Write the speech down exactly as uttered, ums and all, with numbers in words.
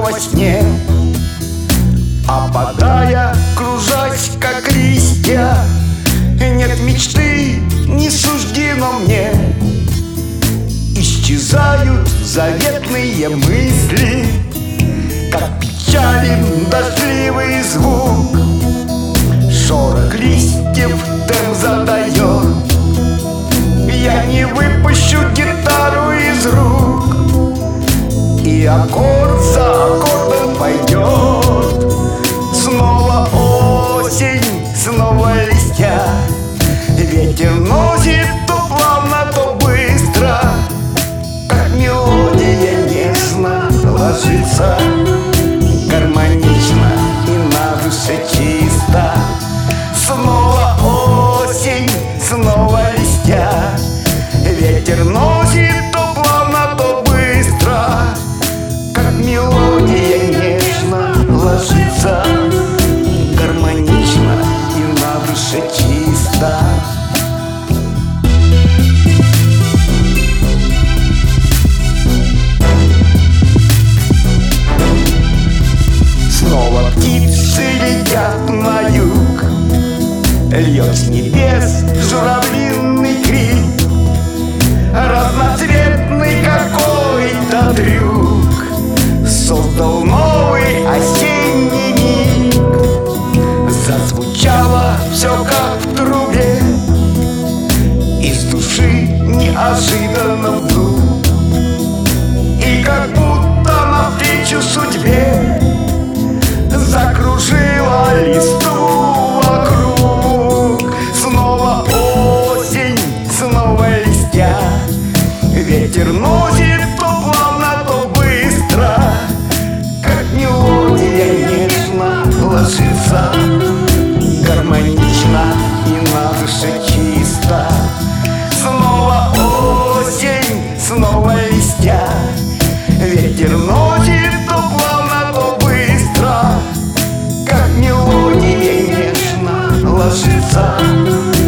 во сне, опадая, кружась, как листья. Нет мечты, не суждено мне. Исчезают заветные мысли, как печален дождливый звук. Шорох листьев темп задает. Я не выпущу гитару из рук, и аккорд за аккордом пойдет. Снова осень, снова листья. Ветер носит то плавно, то быстро, как мелодия нежно ложится, гармонично и на душе чисто. Снова осень, снова листья. Ветер носит то плавно, то быстро, как мелодия нежно ложится, гармонично и на душе чисто. Снова птицы летят на юг, льет с небес журавлиный крик. Разноцветный какой-то трюк создал новый осенний миг. Зазвучало все как в трубе, из души неожиданно вдруг. И как будто навстречу судьбе закружила листву вокруг. Снова осень, снова листья. Ветер носит то плавно, то быстро, как мелодия нежно ложится, гармонично и на душе чисто. Снова осень, снова листья. Ветер носит то плавно, то быстро, как мелодия нежно ложится,